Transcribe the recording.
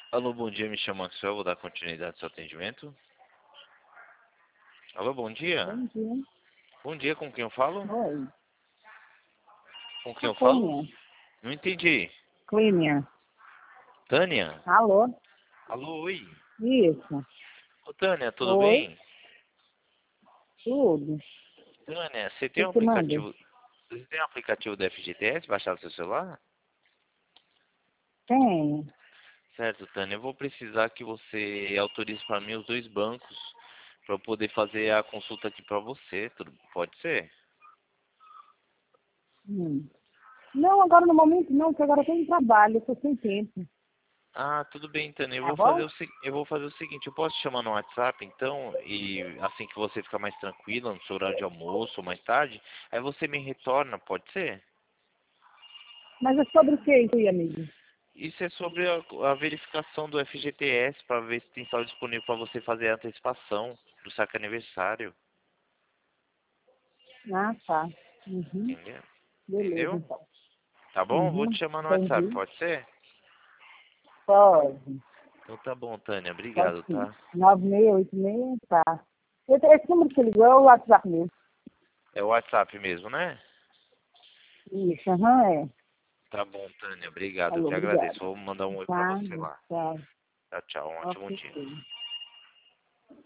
Alô, bom dia, me chamo Axel, vou dar continuidade ao seu atendimento. Alô, bom dia. Bom dia. Bom dia, com quem eu falo? Oi. Com quem A eu falo? Clínia. Não entendi. Clínia. Tânia? Alô? Alô, oi. Isso. Ô, Tânia, tudo Oi. bem? Tudo. Tânia, você O tem que um que manda? aplicativo... Você tem um aplicativo da FGTS baixado no seu celular? Tem. Certo, Tânia, eu vou precisar que você autorize para mim os dois bancos para eu poder fazer a consulta aqui para você. Pode ser? Não, agora no momento não, porque agora eu tô em trabalho, eu tô sem tempo. Ah, tudo bem, Tânia. Tá bom? Eu vou fazer o seguinte, eu posso te chamar no WhatsApp, então, e assim que você ficar mais tranquila, no seu horário de almoço ou mais tarde, aí você me retorna, pode ser? Mas é sobre o que isso aí, amigo? Isso é sobre a verificação do FGTS, para ver se tem saldo disponível para você fazer a antecipação do saque aniversário. Ah, tá. Uhum. Entendeu? Beleza, Entendeu? então. Tá bom? Vou Uhum. te chamar no WhatsApp, Entendi. pode ser? Pode. Então tá bom, Tânia. Pode Obrigado, sim. tá? 9686, tá. Esse número que você ligou é o WhatsApp mesmo. É o WhatsApp mesmo, né? Isso, aham, é. Tá bom, Tânia. Obrigado. Eu Alô, que agradeço. obrigada. Vou mandar um oi pra Tá, você lá. tá. Tchau, tchau. Um ótimo dia. Ok.